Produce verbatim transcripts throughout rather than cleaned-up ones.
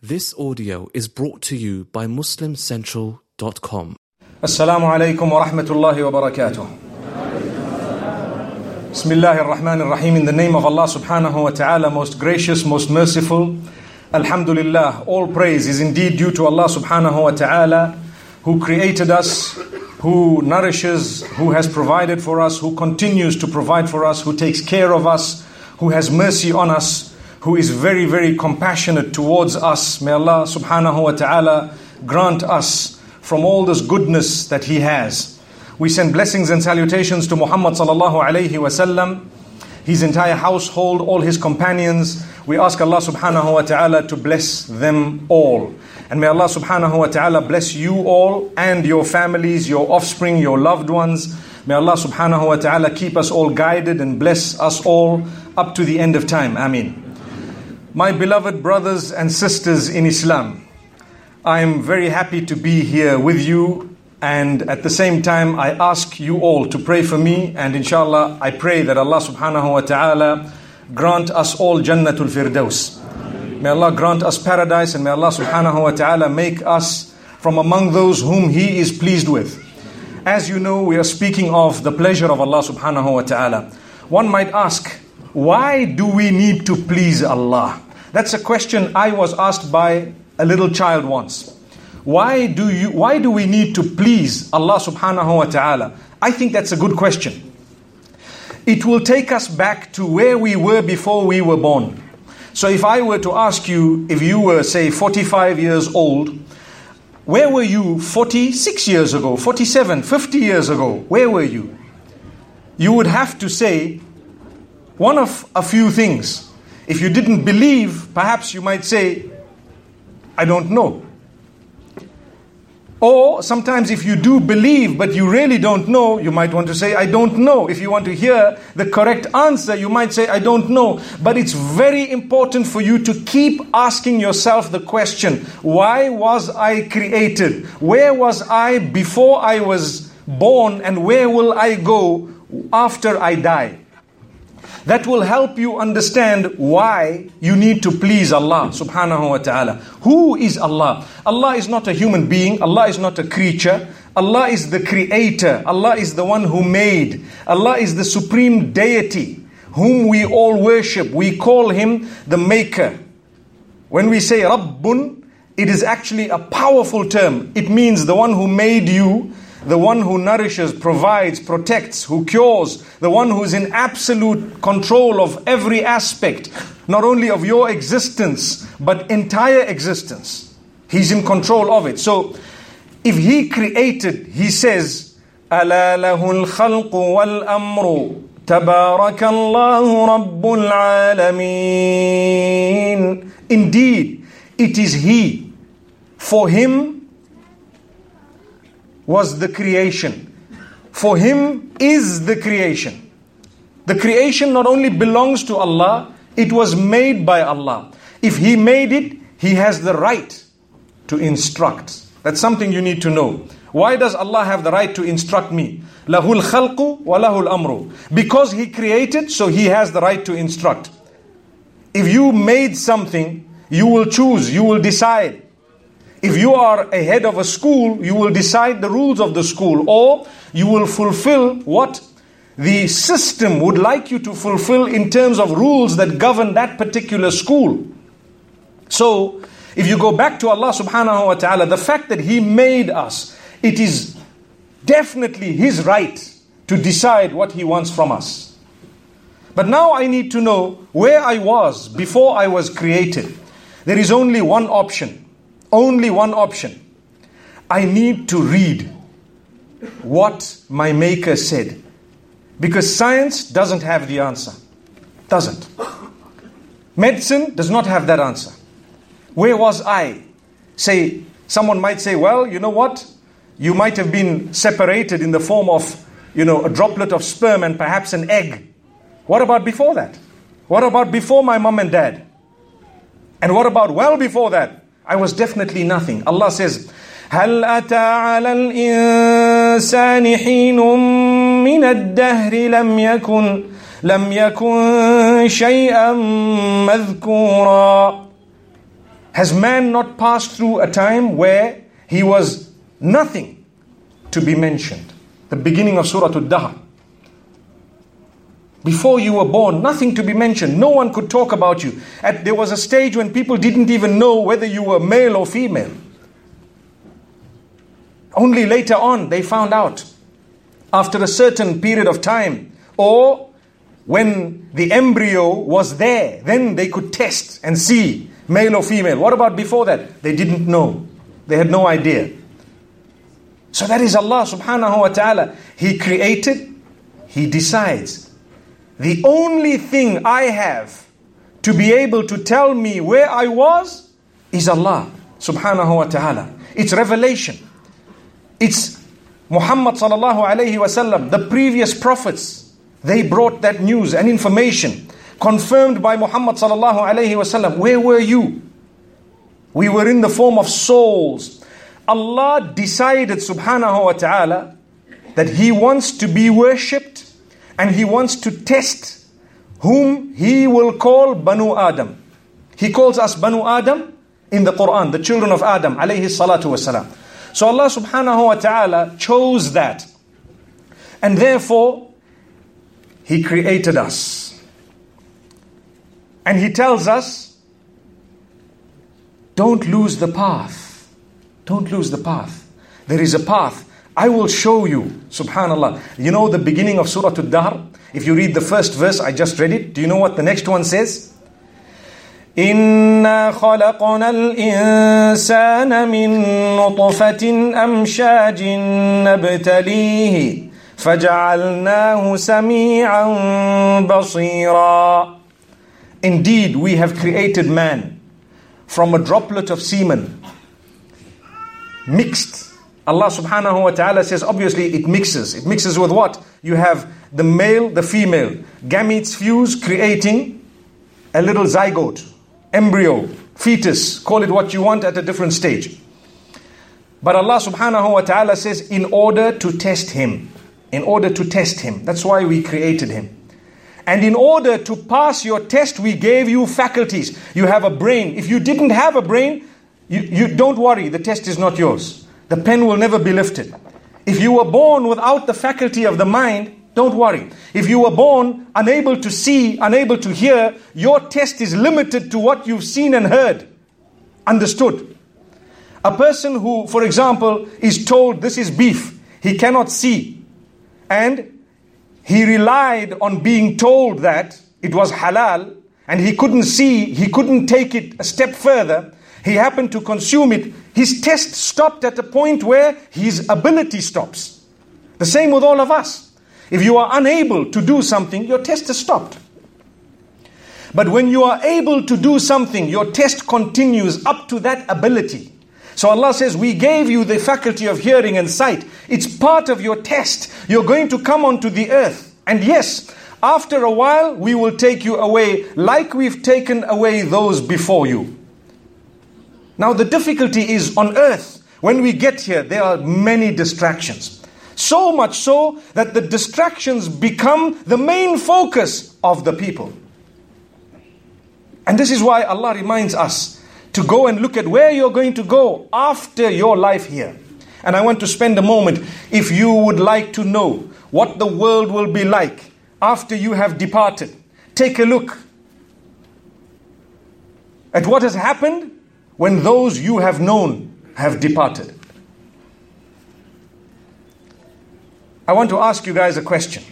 This audio is brought to you by Muslim Central dot com. Assalamu alaikum wa rahmatullahi wa barakatuh. Bismillahir Rahmanir Rahim. In the name of Allah subhanahu wa ta'ala, most gracious, most merciful. Alhamdulillah, all praise is indeed due to Allah subhanahu wa ta'ala, who created us, who nourishes, who has provided for us, who continues to provide for us, who takes care of us, who has mercy on us, who is very, very compassionate towards us. May Allah subhanahu wa ta'ala grant us from all this goodness that He has. We send blessings and salutations to Muhammad sallallahu alayhi wa sallam, his entire household, all his companions. We ask Allah subhanahu wa ta'ala to bless them all. And may Allah subhanahu wa ta'ala bless you all and your families, your offspring, your loved ones. May Allah subhanahu wa ta'ala keep us all guided and bless us all up to the end of time. Ameen. My beloved brothers and sisters in Islam, I am very happy to be here with you, and at the same time I ask you all to pray for me, and inshallah I pray that Allah subhanahu wa ta'ala grant us all Jannatul Firdaus. May Allah grant us paradise, and may Allah subhanahu wa ta'ala make us from among those whom He is pleased with. As you know, we are speaking of the pleasure of Allah subhanahu wa ta'ala. One might ask, why do we need to please Allah? That's a question I was asked by a little child once. Why do you? Why do we need to please Allah subhanahu wa ta'ala? I think that's a good question. It will take us back to where we were before we were born. So if I were to ask you, if you were, say, forty-five years old, where were you forty-six years ago, forty-seven, fifty years ago? Where were you? You would have to say one of a few things. If you didn't believe, perhaps you might say, I don't know. Or sometimes if you do believe but you really don't know, you might want to say, I don't know. If you want to hear the correct answer, you might say, I don't know. But it's very important for you to keep asking yourself the question, why was I created? Where was I before I was born, and where will I go after I die? That will help you understand why you need to please Allah subhanahu wa ta'ala. Who is Allah? Allah is not a human being. Allah is not a creature. Allah is the creator. Allah is the one who made. Allah is the supreme deity whom we all worship. We call Him the maker. When we say Rabbun, it is actually a powerful term. It means the one who made you, the one who nourishes, provides, protects, who cures, the one who is in absolute control of every aspect, not only of your existence, but entire existence. He's in control of it. So, if He created, He says, أَلَا لَهُ الْخَلْقُ وَالْأَمْرُ تَبَارَكَ اللَّهُ رَبُّ الْعَالَمِينَ. Indeed, it is He. For Him was the creation. For Him is the creation. The creation not only belongs to Allah, it was made by Allah. If He made it, He has the right to instruct. That's something you need to know. Why does Allah have the right to instruct me? Lahul khalqu wa lahul amru. Because He created, so He has the right to instruct. If you made something, you will choose, you will decide. If you are a head of a school, you will decide the rules of the school, or you will fulfill what the system would like you to fulfill in terms of rules that govern that particular school. So, if you go back to Allah subhanahu wa ta'ala, the fact that He made us, it is definitely His right to decide what He wants from us. But now I need to know where I was before I was created. There is only one option. Only one option. I need to read what my Maker said. Because science doesn't have the answer. Doesn't. Medicine does not have that answer. Where was I? Say, someone might say, well, you know what? You might have been separated in the form of, you know, a droplet of sperm and perhaps an egg. What about before that? What about before my mom and dad? And what about well before that? I was definitely nothing. Allah says, هَلْ أَتَى عَلَى الْإِنسَانِ حِينٌ مِّنَ الدَّهْرِ لَمْ يَكُنْ لَمْ يَكُنْ شَيْئًا مَذْكُورًا. Has man not passed through a time where he was nothing to be mentioned? The beginning of Surah Al-Dahr. Before you were born, nothing to be mentioned. No one could talk about you. At, there was a stage when people didn't even know whether you were male or female. Only later on they found out. After a certain period of time, or when the embryo was there, then they could test and see male or female. What about before that? They didn't know. They had no idea. So that is Allah subhanahu wa ta'ala. He created, He decides. The only thing I have to be able to tell me where I was is Allah subhanahu wa ta'ala. It's revelation. It's Muhammad sallallahu alayhi wa sallam. The previous prophets, they brought that news and information confirmed by Muhammad sallallahu alayhi wa sallam. Where were you? We were in the form of souls. Allah decided subhanahu wa ta'ala that He wants to be worshipped and He wants to test whom He will call Banu Adam. He calls us Banu Adam in the Quran, the children of Adam alayhi salatu wasalam. So Allah subhanahu wa ta'ala chose that. And therefore, He created us. And He tells us, don't lose the path. Don't lose the path. There is a path. I will show you. Subhanallah. You know the beginning of Surah Al-Dahr? If you read the first verse, I just read it. Do you know what the next one says? إِنَّا خَلَقْنَا الْإِنسَانَ مِن نُطْفَةٍ أَمْشَاجٍ نَبْتَلِيهِ فَجَعَلْنَاهُ سَمِيعًا بَصِيرًا. Indeed, we have created man from a droplet of semen, mixed. Allah subhanahu wa ta'ala says, obviously it mixes. It mixes with what? You have the male, the female. Gametes fuse, creating a little zygote, embryo, fetus. Call it what you want at a different stage. But Allah subhanahu wa ta'ala says, in order to test him. In order to test him. That's why we created him. And in order to pass your test, we gave you faculties. You have a brain. If you didn't have a brain, You, you don't worry, the test is not yours. The pen will never be lifted. If you were born without the faculty of the mind, don't worry. If you were born unable to see, unable to hear, your test is limited to what you've seen and heard, understood. A person who, for example, is told this is beef, he cannot see, and he relied on being told that it was halal, and he couldn't see, he couldn't take it a step further. He happened to consume it. His test stopped at a point where his ability stops. The same with all of us. If you are unable to do something, your test is stopped. But when you are able to do something, your test continues up to that ability. So Allah says, we gave you the faculty of hearing and sight. It's part of your test. You're going to come onto the earth. And yes, after a while, we will take you away like we've taken away those before you. Now the difficulty is on earth, when we get here, there are many distractions. So much so that the distractions become the main focus of the people. And this is why Allah reminds us to go and look at where you're going to go after your life here. And I want to spend a moment, if you would like to know what the world will be like after you have departed, take a look at what has happened when those you have known have departed. I want to ask you guys a question.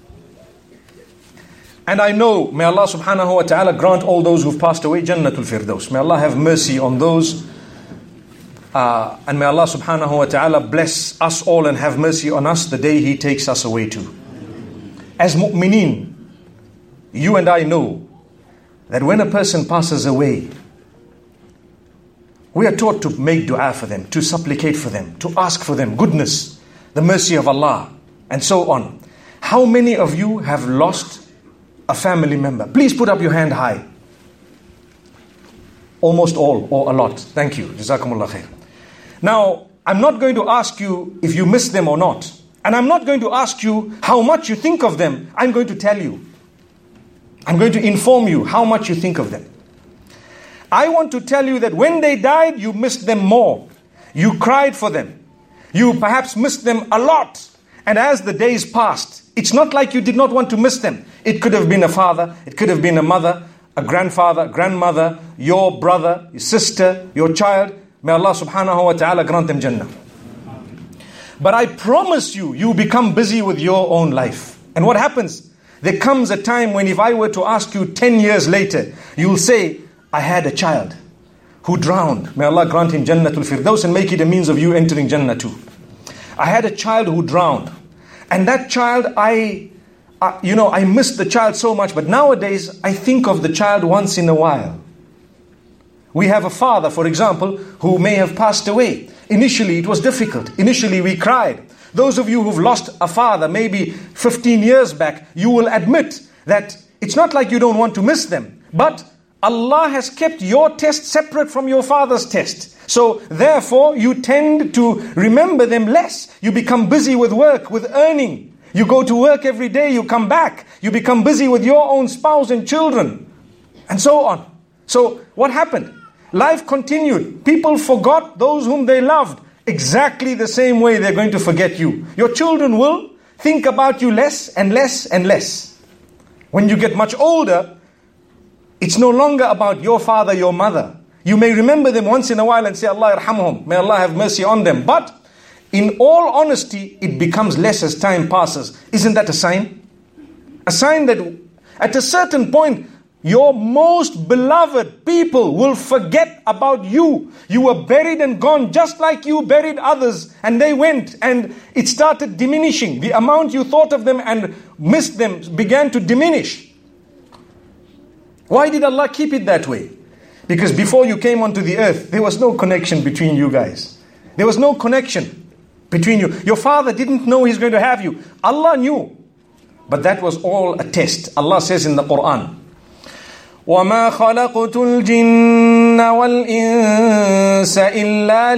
And I know, may Allah subhanahu wa ta'ala grant all those who've passed away Jannatul Firdaus. May Allah have mercy on those. Uh, and may Allah subhanahu wa ta'ala bless us all and have mercy on us the day He takes us away too. As mu'mineen, you and I know that when a person passes away, we are taught to make dua for them, to supplicate for them, to ask for them goodness, the mercy of Allah, and so on. How many of you have lost a family member? Please put up your hand high. Almost all, or a lot. Thank you. Jazakumullah khair. Now, I'm not going to ask you if you miss them or not. And I'm not going to ask you how much you think of them. I'm going to tell you. I'm going to inform you how much you think of them. I want to tell you that when they died, you missed them more. You cried for them. You perhaps missed them a lot. And as the days passed, it's not like you did not want to miss them. It could have been a father, it could have been a mother, a grandfather, grandmother, your brother, your sister, your child. May Allah subhanahu wa ta'ala grant them Jannah. But I promise you, you become busy with your own life. And what happens? There comes a time when if I were to ask you ten years later, you'll say, I had a child who drowned. May Allah grant him Jannatul Firdaus and make it a means of you entering Jannah too. I had a child who drowned. And that child, I, uh, you know, I missed the child so much. But nowadays, I think of the child once in a while. We have a father, for example, who may have passed away. Initially, it was difficult. Initially, we cried. Those of you who've lost a father, maybe fifteen years back, you will admit that it's not like you don't want to miss them. But Allah has kept your test separate from your father's test. So therefore, you tend to remember them less. You become busy with work, with earning. You go to work every day, you come back. You become busy with your own spouse and children. And so on. So what happened? Life continued. People forgot those whom they loved. Exactly the same way they're going to forget you. Your children will think about you less and less and less. When you get much older, it's no longer about your father, your mother. You may remember them once in a while and say, Allah yarhamhum, may Allah have mercy on them. But in all honesty, it becomes less as time passes. Isn't that a sign? A sign that at a certain point, your most beloved people will forget about you. You were buried and gone just like you buried others, and they went and it started diminishing. The amount you thought of them and missed them began to diminish. Why did Allah keep it that way? Because before you came onto the earth, there was no connection between you guys. There was no connection between you. Your father didn't know he's going to have you. Allah knew. But that was all a test. Allah says in the Quran, وَمَا خَلَقْتُ الْجِنَّ وَالْإِنسَ إِلَّا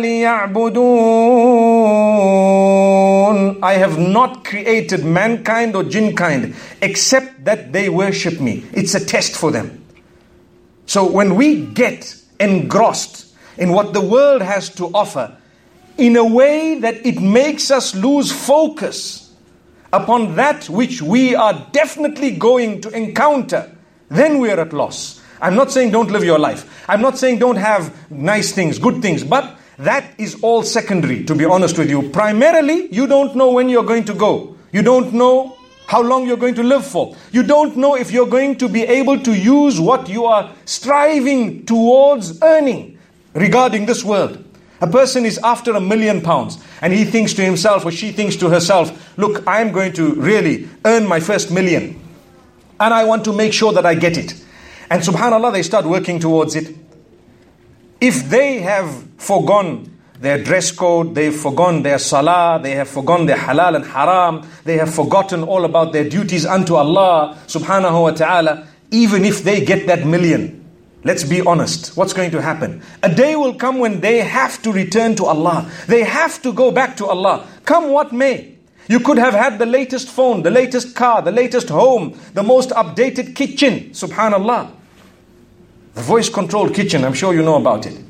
لِيَعْبُدُونَ. I have not created mankind or jinnkind except that they worship me. It's a test for them. So when we get engrossed in what the world has to offer, in a way that it makes us lose focus upon that which we are definitely going to encounter, then we are at loss. I'm not saying don't live your life. I'm not saying don't have nice things, good things. But that is all secondary, to be honest with you. Primarily, you don't know when you're going to go. You don't know how long you're going to live for. You don't know if you're going to be able to use what you are striving towards earning regarding this world. A person is after a million pounds and he thinks to himself or she thinks to herself, look, I'm going to really earn my first million. And I want to make sure that I get it. And subhanAllah, they start working towards it. If they have forgone their dress code, they've forgone their salah, they have forgone their halal and haram, they have forgotten all about their duties unto Allah subhanahu wa ta'ala, even if they get that million, let's be honest, what's going to happen? A day will come when they have to return to Allah. They have to go back to Allah. Come what may. You could have had the latest phone, the latest car, the latest home, the most updated kitchen. Subhanallah. The voice-controlled kitchen, I'm sure you know about it.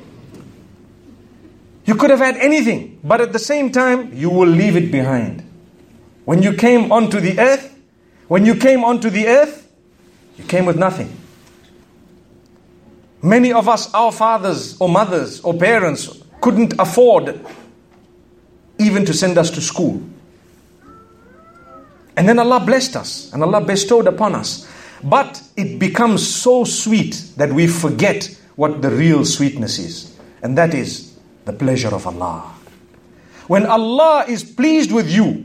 You could have had anything, but at the same time, you will leave it behind. When you came onto the earth, when you came onto the earth, you came with nothing. Many of us, our fathers or mothers or parents couldn't afford even to send us to school. And then Allah blessed us and Allah bestowed upon us. But it becomes so sweet that we forget what the real sweetness is. And that is the pleasure of Allah. When Allah is pleased with you,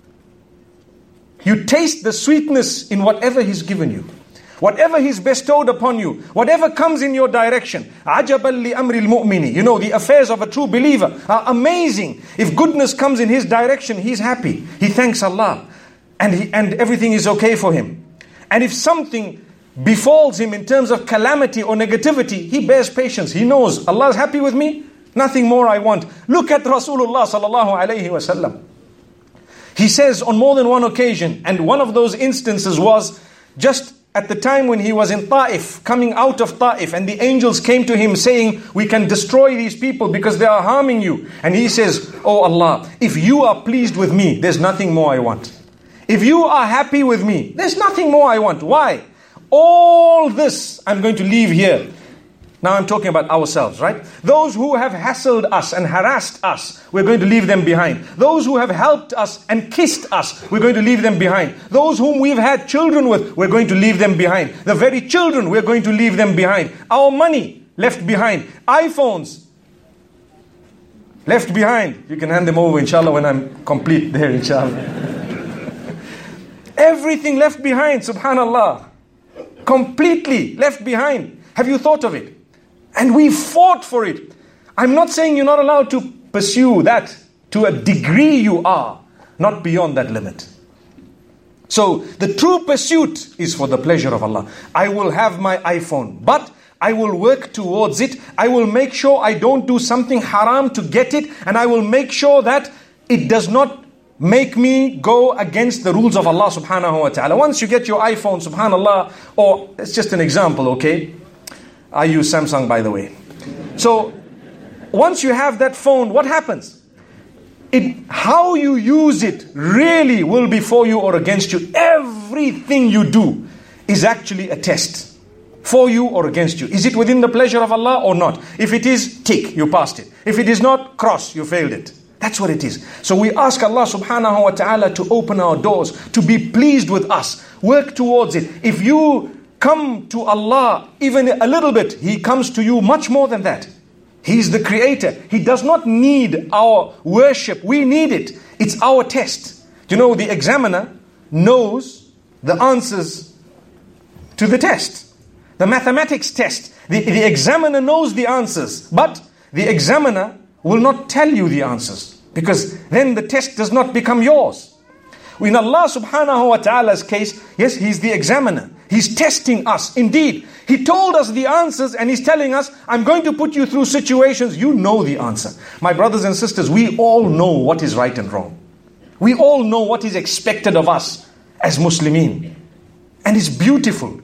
you taste the sweetness in whatever He's given you. Whatever He's bestowed upon you, whatever comes in your direction. عَجَبًا لِأَمْرِ الْمُؤْمِنِ. You know, the affairs of a true believer are amazing. If goodness comes in his direction, he's happy. He thanks Allah. And, he, and everything is okay for him. And if something befalls him in terms of calamity or negativity, he bears patience. He knows Allah is happy with me. Nothing more I want. Look at Rasulullah sallallahu alayhi wa sallam. He says on more than one occasion, and one of those instances was just at the time when he was in Ta'if, coming out of Ta'if, and the angels came to him saying, we can destroy these people because they are harming you. And he says, oh Allah, if you are pleased with me, there's nothing more I want. If you are happy with me, there's nothing more I want. Why? All this I'm going to leave here. Now I'm talking about ourselves, right? Those who have hassled us and harassed us, we're going to leave them behind. Those who have helped us and kissed us, we're going to leave them behind. Those whom we've had children with, we're going to leave them behind. The very children, we're going to leave them behind. Our money, left behind. iPhones, left behind. You can hand them over, inshallah, when I'm complete there, inshallah. Everything left behind, subhanallah. Completely left behind. Have you thought of it? And we fought for it. I'm not saying you're not allowed to pursue that. To a degree you are. Not beyond that limit. So the true pursuit is for the pleasure of Allah. I will have my iPhone, but I will work towards it. I will make sure I don't do something haram to get it. And I will make sure that it does not make me go against the rules of Allah subhanahu wa ta'ala. Once you get your iPhone, subhanallah, or it's just an example, okay? I use Samsung, by the way. So, once you have that phone, what happens? It, how you use it really will be for you or against you. Everything you do is actually a test. For you or against you. Is it within the pleasure of Allah or not? If it is, tick, you passed it. If it is not, cross, you failed it. That's what it is. So we ask Allah subhanahu wa ta'ala to open our doors, to be pleased with us. Work towards it. If you come to Allah even a little bit, He comes to you much more than that. He's the creator. He does not need our worship. We need it. It's our test. You know, the examiner knows the answers to the test. The mathematics test. The, the examiner knows the answers. But the examiner will not tell you the answers. Because then the test does not become yours. In Allah subhanahu wa ta'ala's case, yes, He's the examiner. He's testing us. Indeed, He told us the answers and He's telling us, I'm going to put you through situations. You know the answer. My brothers and sisters, we all know what is right and wrong. We all know what is expected of us as Muslimin. And it's beautiful.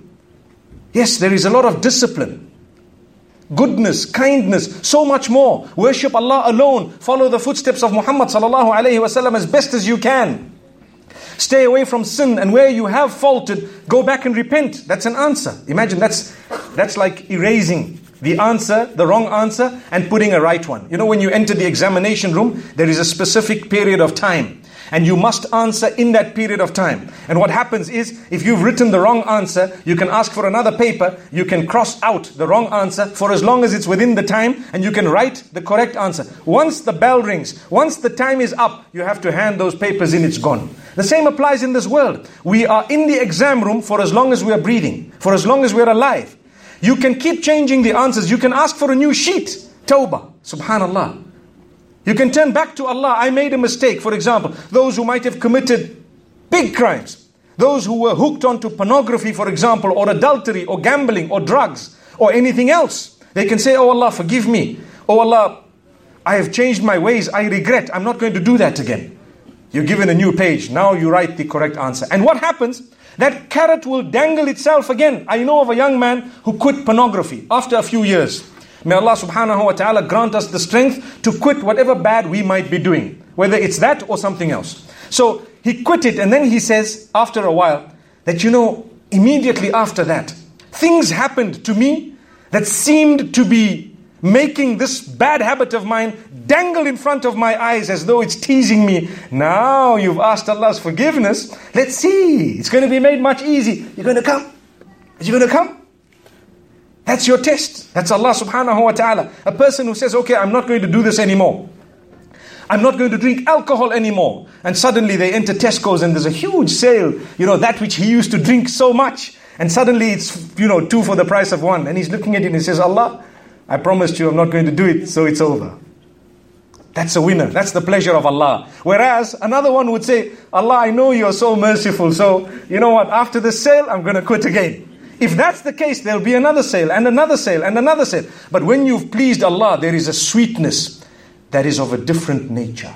Yes, there is a lot of discipline, goodness, kindness, so much more. Worship Allah alone. Follow the footsteps of Muhammad sallallahu alayhi wasallam as best as you can. Stay away from sin, and where you have faulted, go back and repent. That's an answer. Imagine that's that's like erasing the answer, the wrong answer, and putting a right one. You know, when you enter the examination room, there is a specific period of time. And you must answer in that period of time. And what happens is, if you've written the wrong answer, you can ask for another paper, you can cross out the wrong answer for as long as it's within the time, and you can write the correct answer. Once the bell rings, once the time is up, you have to hand those papers in, it's gone. The same applies in this world. We are in the exam room for as long as we are breathing, for as long as we are alive. You can keep changing the answers, you can ask for a new sheet. Tawbah, subhanallah. You can turn back to Allah. I made a mistake. For example, those who might have committed big crimes. Those who were hooked onto pornography, for example, or adultery, or gambling, or drugs, or anything else. They can say, oh Allah, forgive me. Oh Allah, I have changed my ways. I regret. I'm not going to do that again. You're given a new page. Now you write the correct answer. And what happens? That carrot will dangle itself again. I know of a young man who quit pornography after a few years. May Allah subhanahu wa ta'ala grant us the strength to quit whatever bad we might be doing. Whether it's that or something else. So he quit it, and then he says after a while that, you know, immediately after that, things happened to me that seemed to be making this bad habit of mine dangle in front of my eyes as though it's teasing me. Now you've asked Allah's forgiveness. Let's see. It's going to be made much easy. You're going to come. Are you going to come? That's your test. That's Allah subhanahu wa ta'ala. A person who says, okay, I'm not going to do this anymore. I'm not going to drink alcohol anymore. And suddenly they enter Tesco's and there's a huge sale. You know, that which he used to drink so much. And suddenly it's, you know, two for the price of one. And he's looking at it and he says, Allah, I promised you I'm not going to do it, so it's over. That's a winner. That's the pleasure of Allah. Whereas another one would say, Allah, I know you're so merciful. So, you know what, after this sale, I'm going to quit again. If that's the case, there'll be another sale and another sale and another sale. But when you've pleased Allah, there is a sweetness that is of a different nature.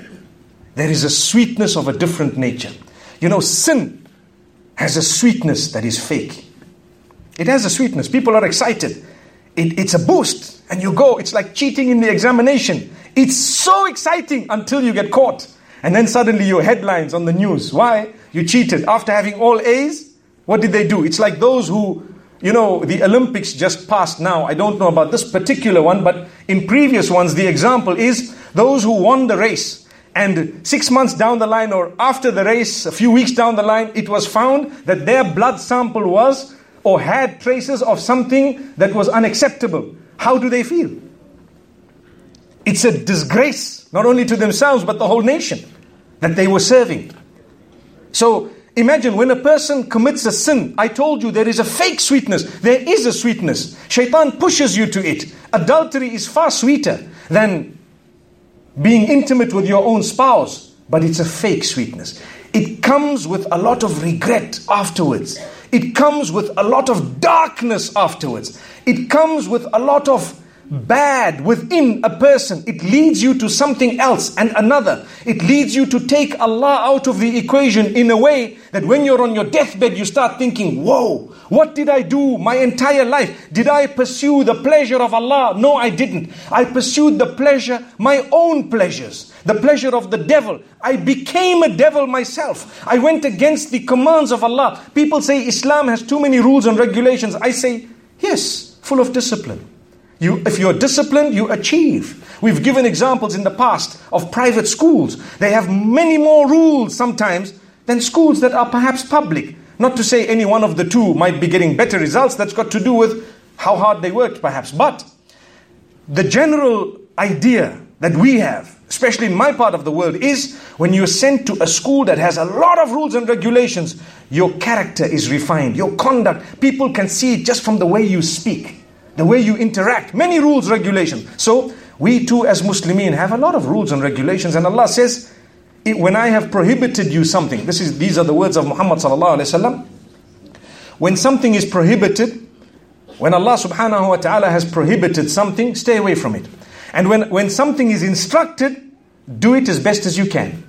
There is a sweetness of a different nature. You know, sin has a sweetness that is fake. It has a sweetness. People are excited. It, it's a boost. And you go, it's like cheating in the examination. It's so exciting until you get caught. And then suddenly your headlines on the news. Why? You cheated. After having all A's, what did they do? It's like those who, you know, the Olympics just passed now. I don't know about this particular one, but in previous ones, the example is those who won the race. And six months down the line or after the race, a few weeks down the line, it was found that their blood sample was or had traces of something that was unacceptable. How do they feel? It's a disgrace, not only to themselves, but the whole nation that they were serving. So imagine when a person commits a sin, I told you there is a fake sweetness. There is a sweetness. Shaitan pushes you to it. Adultery is far sweeter than being intimate with your own spouse, but it's a fake sweetness. It comes with a lot of regret afterwards. It comes with a lot of darkness afterwards. It comes with a lot of bad within a person. It leads you to something else and another. It leads you to take Allah out of the equation in a way that when you're on your deathbed, you start thinking, whoa, what did I do my entire life? Did I pursue the pleasure of Allah? No, I didn't. I pursued the pleasure, my own pleasures, the pleasure of the devil. I became a devil myself. I went against the commands of Allah. People say Islam has too many rules and regulations. I say, yes, full of discipline. You, if you're disciplined, you achieve. We've given examples in the past of private schools. They have many more rules sometimes than schools that are perhaps public. Not to say any one of the two might be getting better results. That's got to do with how hard they worked perhaps. But the general idea that we have, especially in my part of the world, is when you're sent to a school that has a lot of rules and regulations, your character is refined. Your conduct, people can see it just from the way you speak. The way you interact, many rules, regulations. So we too as Muslimin have a lot of rules and regulations. And Allah says, when I have prohibited you something, this is these are the words of Muhammad sallallahu alaihi wasallam. When something is prohibited, when Allah subhanahu wa ta'ala has prohibited something, stay away from it. And when, when something is instructed, do it as best as you can.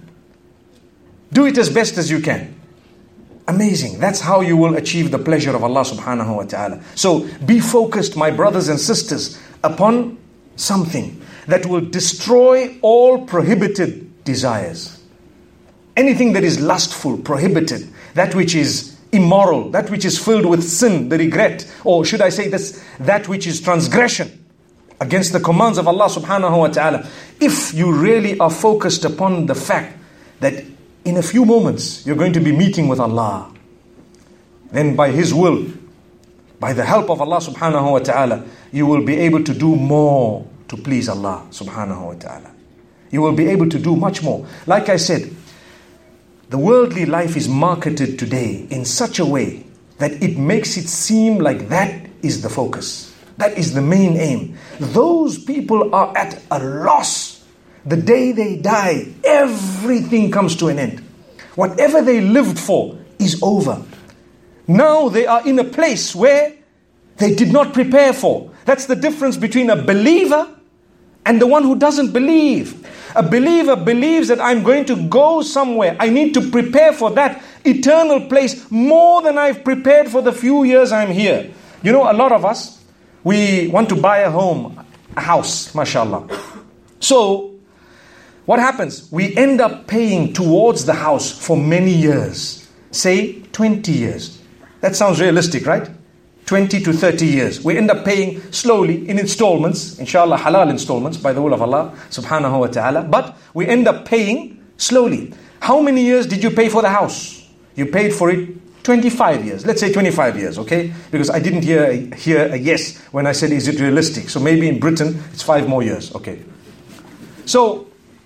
Do it as best as you can. Amazing. That's how you will achieve the pleasure of Allah subhanahu wa ta'ala. So be focused, my brothers and sisters, upon something that will destroy all prohibited desires. Anything that is lustful, prohibited, that which is immoral, that which is filled with sin, the regret, or should I say this, that which is transgression against the commands of Allah subhanahu wa ta'ala. If you really are focused upon the fact that in a few moments, you're going to be meeting with Allah. Then by His will, by the help of Allah subhanahu wa ta'ala, you will be able to do more to please Allah subhanahu wa ta'ala. You will be able to do much more. Like I said, the worldly life is marketed today in such a way that it makes it seem like that is the focus. That is the main aim. Those people are at a loss. The day they die, everything comes to an end. Whatever they lived for is over. Now they are in a place where they did not prepare for. That's the difference between a believer and the one who doesn't believe. A believer believes that I'm going to go somewhere. I need to prepare for that eternal place more than I've prepared for the few years I'm here. You know, a lot of us, we want to buy a home, a house, mashallah. So, what happens? We end up paying towards the house for many years. Say twenty years. That sounds realistic, right? twenty to thirty years. We end up paying slowly in installments. Inshallah, halal installments by the will of Allah subhanahu wa ta'ala. But we end up paying slowly. How many years did you pay for the house? You paid for it twenty-five years. Let's say twenty-five years, okay? Because I didn't hear, hear a yes when I said, is it realistic? So maybe in Britain, it's five more years, okay? So,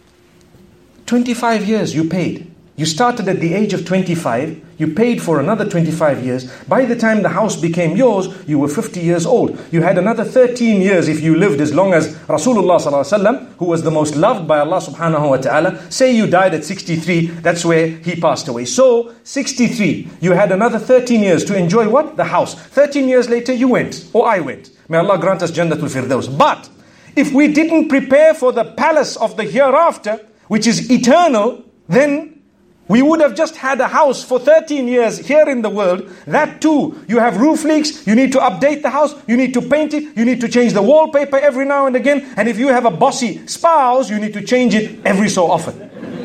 twenty-five years you paid. You started at the age of twenty-five. You paid for another twenty-five years. By the time the house became yours, you were fifty years old. You had another thirteen years if you lived as long as Rasulullah sallallahu alaihi wasallam, who was the most loved by Allah subhanahu wa ta'ala. Say you died at sixty-three, that's where he passed away. So, sixty-three, you had another thirteen years to enjoy what? The house. thirteen years later you went, or I went. May Allah grant us Jannatul Firdaus. But, if we didn't prepare for the palace of the hereafter, which is eternal, then We would have just had a house for thirteen years here in the world. That too, you have roof leaks, you need to update the house, you need to paint it, you need to change the wallpaper every now and again. And if you have a bossy spouse, you need to change it every so often.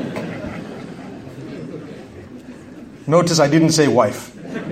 Notice I didn't say wife.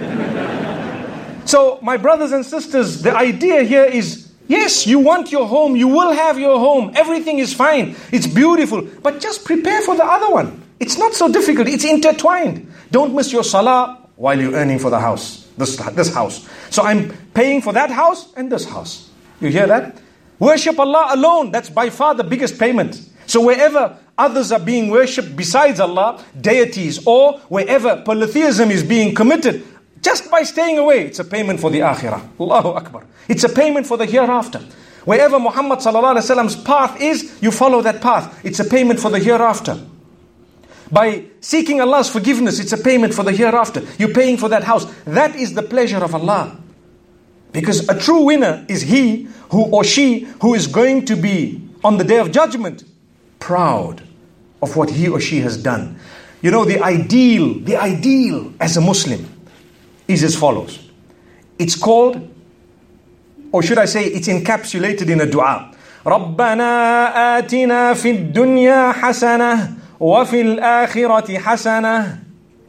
So, my brothers and sisters, the idea here is, yes, you want your home, you will have your home, everything is fine, it's beautiful, but just prepare for the other one. It's not so difficult, it's intertwined. Don't miss your salah while you're earning for the house, this, this house. So I'm paying for that house and this house. You hear that? Worship Allah alone, that's by far the biggest payment. So wherever others are being worshipped besides Allah, deities, or wherever polytheism is being committed, just by staying away, it's a payment for the akhirah. Allahu Akbar. It's a payment for the hereafter. Wherever Muhammad sallallahu alaihi wasallam's path is, you follow that path. It's a payment for the hereafter. By seeking Allah's forgiveness, it's a payment for the hereafter. You're paying for that house. That is the pleasure of Allah. Because a true winner is he who or she who is going to be on the day of judgment proud of what he or she has done. You know, the ideal, the ideal as a Muslim is as follows. It's called, or should I say, it's encapsulated in a dua. رَبَّنَا آتِنَا فِي الدُّنْيَا حَسَنَةً وَفِي الْآخِرَةِ حَسَنَةً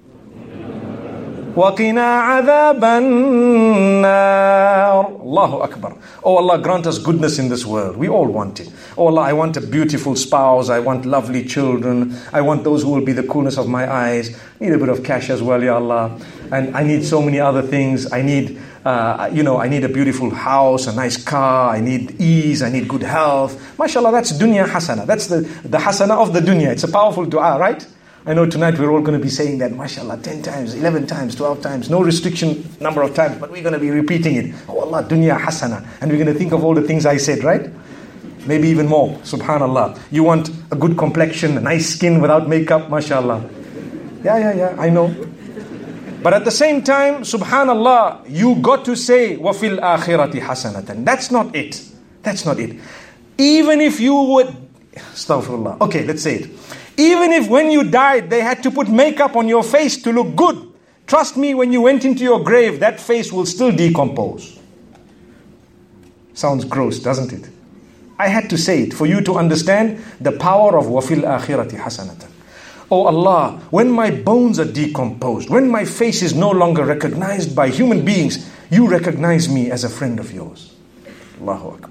وَقِنَا عَذَابَ النَّارِ. Allahu Akbar. Oh Allah, grant us goodness in this world. We all want it. Oh Allah, I want a beautiful spouse. I want lovely children. I want those who will be the coolness of my eyes. Need a bit of cash as well, Ya Allah. And I need so many other things. I need, uh, you know, I need a beautiful house, a nice car. I need ease. I need good health. MashaAllah, that's dunya hasana. That's the, the hasana of the dunya. It's a powerful dua, right? I know tonight we're all going to be saying that, mashallah, ten times, eleven times, twelve times, no restriction number of times, but we're going to be repeating it. Oh Allah, dunya hasana. And we're going to think of all the things I said, right? Maybe even more, subhanallah. You want a good complexion, a nice skin without makeup, mashallah. Yeah, yeah, yeah, I know. But at the same time, subhanallah, you got to say, وَفِي الْآخِرَةِ حَسَنَةً. That's not it. That's not it. Even if you would, astaghfirullah. Okay, let's say it. Even if when you died, they had to put makeup on your face to look good, trust me, when you went into your grave, that face will still decompose. Sounds gross, doesn't it? I had to say it for you to understand the power of وَفِي الْآخِرَةِ حَسَنَةً. Oh Allah, when my bones are decomposed, when my face is no longer recognized by human beings, you recognize me as a friend of yours. Allahu Akbar.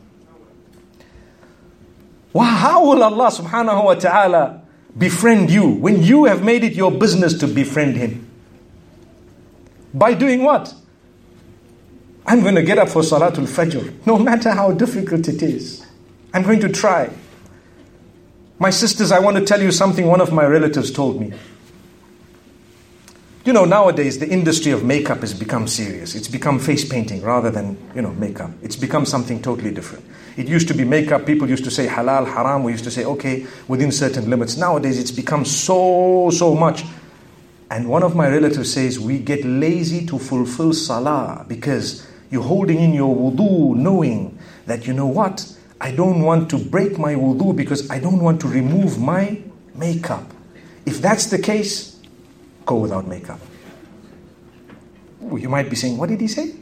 Well, how will Allah subhanahu wa ta'ala befriend you when you have made it your business to befriend Him? By doing what? I'm going to get up for Salatul Fajr, no matter how difficult it is. I'm going to try. My sisters, I want to tell you something one of my relatives told me. You know, nowadays the industry of makeup has become serious. It's become face painting rather than, you know, makeup. It's become something totally different. It used to be makeup. People used to say halal, haram. We used to say, okay, within certain limits. Nowadays it's become so, so much. And one of my relatives says, we get lazy to fulfill salah because you're holding in your wudu knowing that, you know what, I don't want to break my wudu because I don't want to remove my makeup. If that's the case, go without makeup. Ooh, you might be saying, what did he say?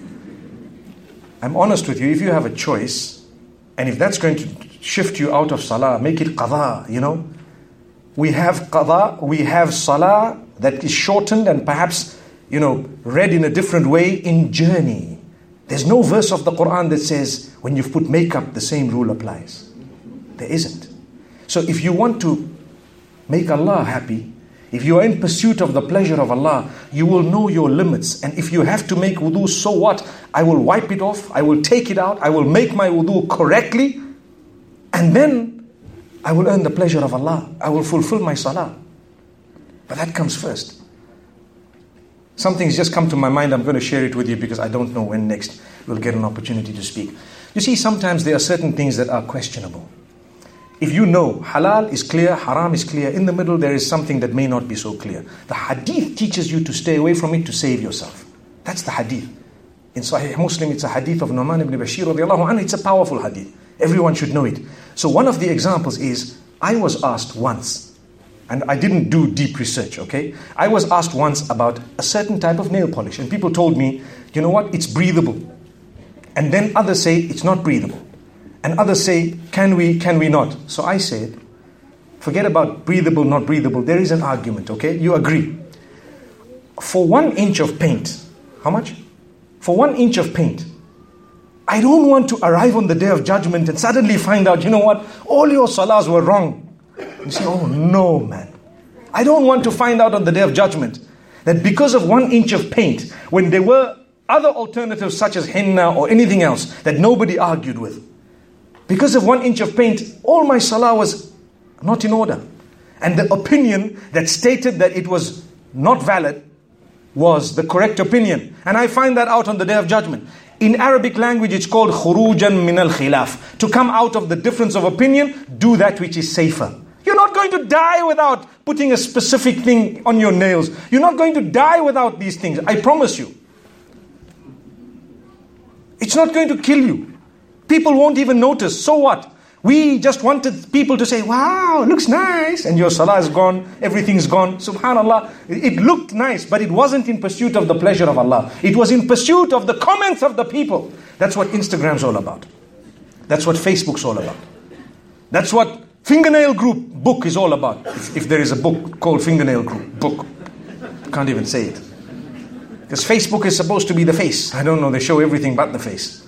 I'm honest with you, if you have a choice, and if that's going to shift you out of salah, make it qadha, you know. We have qadha, we have salah that is shortened and perhaps, you know, read in a different way in journey. There's no verse of the Quran that says, when you've put makeup, the same rule applies. There isn't. So if you want to make Allah happy, if you are in pursuit of the pleasure of Allah, you will know your limits. And if you have to make wudu, so what? I will wipe it off, I will take it out, I will make my wudu correctly, and then I will earn the pleasure of Allah. I will fulfill my salah. But that comes first. Something's just come to my mind, I'm going to share it with you because I don't know when next we'll get an opportunity to speak. You see, sometimes there are certain things that are questionable. If you know halal is clear, haram is clear, in the middle there is something that may not be so clear. The hadith teaches you to stay away from it to save yourself. That's the hadith. In Sahih Muslim, it's a hadith of Nu'man ibn Bashir radiallahu anhu. It's a powerful hadith. Everyone should know it. So one of the examples is, I was asked once, and I didn't do deep research, okay? I was asked once about a certain type of nail polish, and people told me, you know what, it's breathable. And then others say it's not breathable. And others say, can we, can we not? So I said, forget about breathable, not breathable. There is an argument, okay? You agree. For one inch of paint, how much? For one inch of paint, I don't want to arrive on the day of judgment and suddenly find out, you know what, all your salahs were wrong. You say, oh no, man. I don't want to find out on the day of judgment that because of one inch of paint, when there were other alternatives such as henna or anything else that nobody argued with, because of one inch of paint, all my salah was not in order. And the opinion that stated that it was not valid was the correct opinion. And I find that out on the day of judgment. In Arabic language, it's called khurujan min al-khilaf. To come out of the difference of opinion, do that which is safer. You're not going to die without putting a specific thing on your nails. You're not going to die without these things. I promise you. It's not going to kill you. People won't even notice. So what? We just wanted people to say, wow, looks nice. And your salah is gone. Everything's gone. Subhanallah. It looked nice, but it wasn't in pursuit of the pleasure of Allah. It was in pursuit of the comments of the people. That's what Instagram's all about. That's what Facebook's all about. That's what Fingernail Group book is all about. If, if there is a book called Fingernail Group book. Can't even say it. Because Facebook is supposed to be the face. I don't know, they show everything but the face.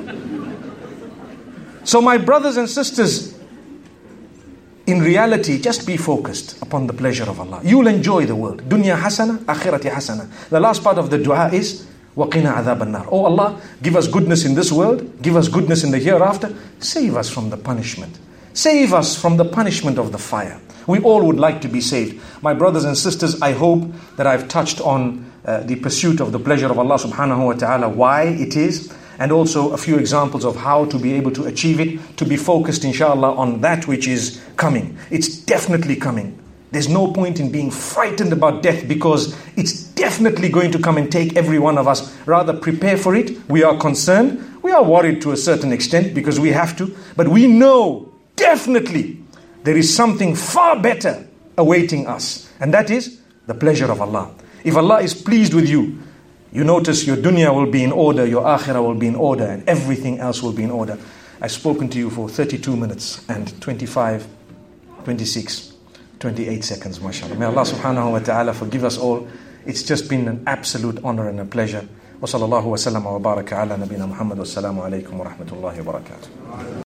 So my brothers and sisters, in reality, just be focused upon the pleasure of Allah. You'll enjoy the world. Dunya hasana, akhirati hasana. The last part of the dua is, وَقِنَا عَذَابَ النَّارِ. Oh Allah, give us goodness in this world. Give us goodness in the hereafter. Save us from the punishment. Save us from the punishment of the fire. We all would like to be saved. My brothers and sisters, I hope that I've touched on uh, the pursuit of the pleasure of Allah subhanahu wa ta'ala, why it is, and also a few examples of how to be able to achieve it, to be focused inshallah on that which is coming. It's definitely coming. There's no point in being frightened about death because it's definitely going to come and take every one of us. Rather prepare for it. We are concerned. We are worried to a certain extent because we have to. But we know definitely there is something far better awaiting us. And that is the pleasure of Allah. If Allah is pleased with you, you notice your dunya will be in order, your akhirah will be in order, and everything else will be in order. I've spoken to you for thirty-two minutes and twenty-five, twenty-six, twenty-eight seconds, mashallah. May Allah subhanahu wa ta'ala forgive us all. It's just been an absolute honor and a pleasure. Wa sallallahu wa sallam wa baraka ala nabina Muhammad wa assalamu alaikum wa rahmatullahi wa barakatuh.